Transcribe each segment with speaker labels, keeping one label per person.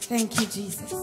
Speaker 1: Thank you, Jesus.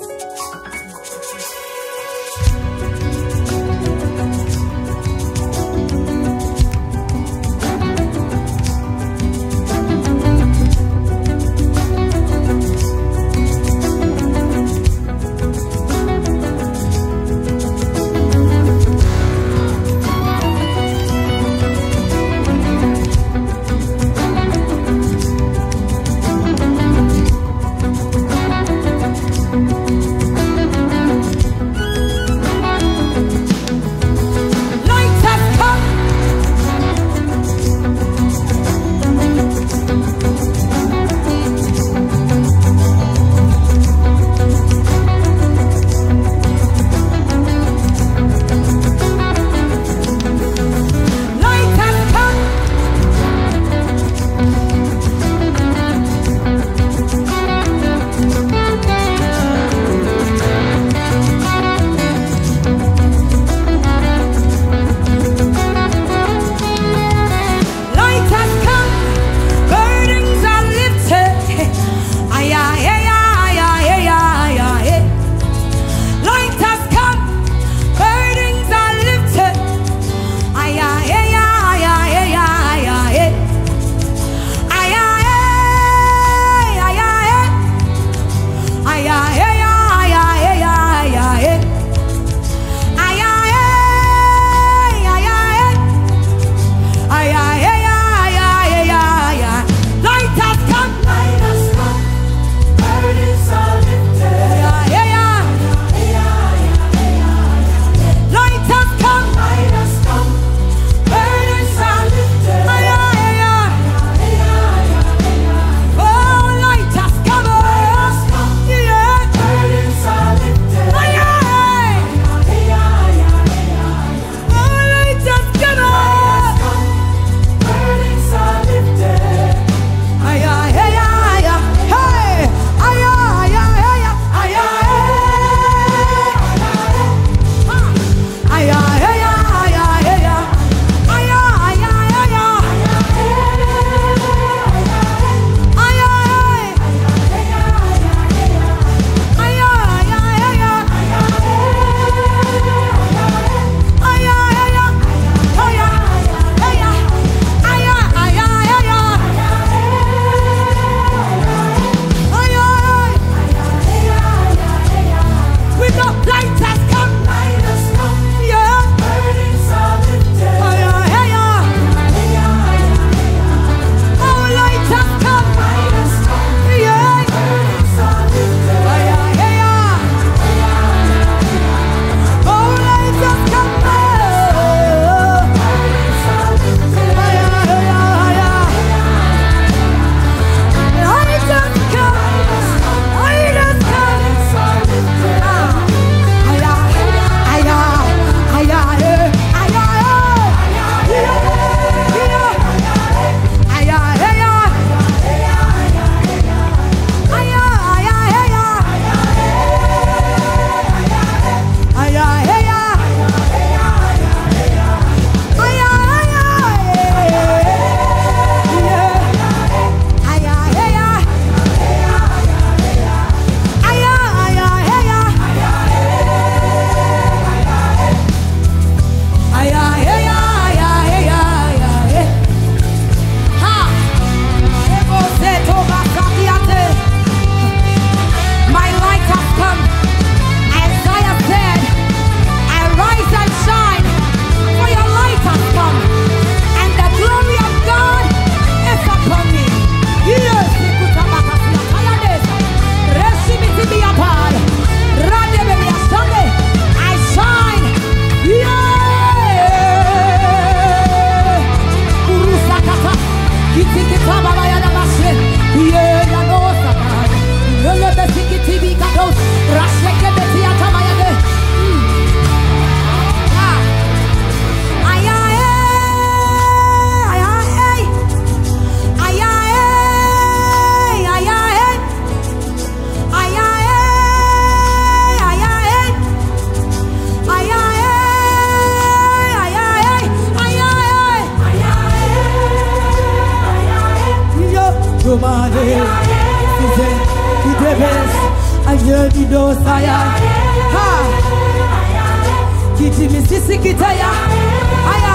Speaker 1: Dosaya, ha, Kitty Mississippi Kitaya, Aya,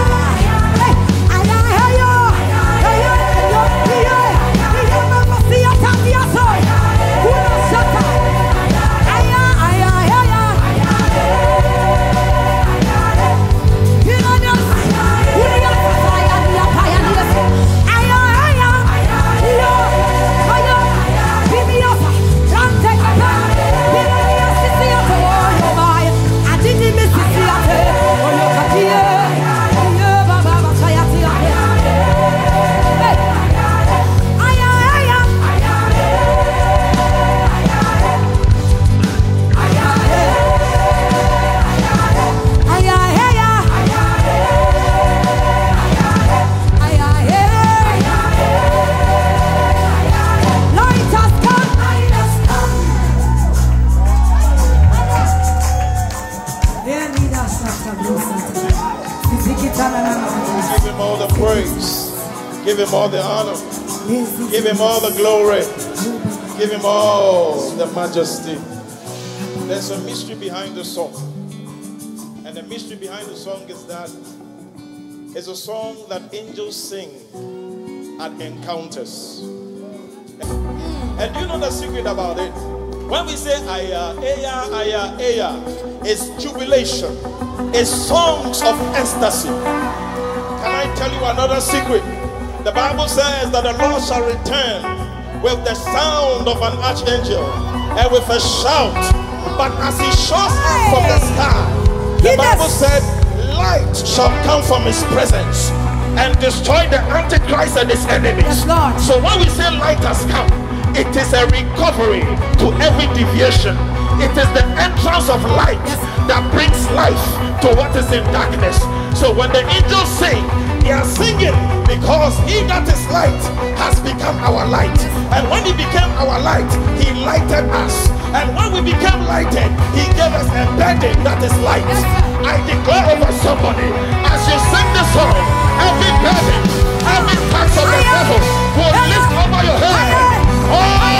Speaker 2: Give him all the honor. Give him all the glory. Give him all the majesty. There's a mystery behind the song. And the mystery behind the song is that it's a song that angels sing at encounters. And do you know the secret about it? When we say aya, aya, aya, aya, it's jubilation. It's songs of ecstasy. Can I tell you another secret? The Bible says that the Lord shall return with the sound of an archangel and with a shout. But as he shows up from the sky, the Bible said, light shall come from his presence and destroy the Antichrist and his enemies.
Speaker 1: Yes,
Speaker 2: so when we say light has come, it is a recovery to every deviation. It is the entrance of light that brings life to what is in darkness. So when the angels sing, they are singing because he that is light has become our light. And when he became our light, he lighted us. And when we became lighted, he gave us a burden that is light. I declare over somebody, as you sing this song, every burden, every tax of the devil will lift over your head. Oh,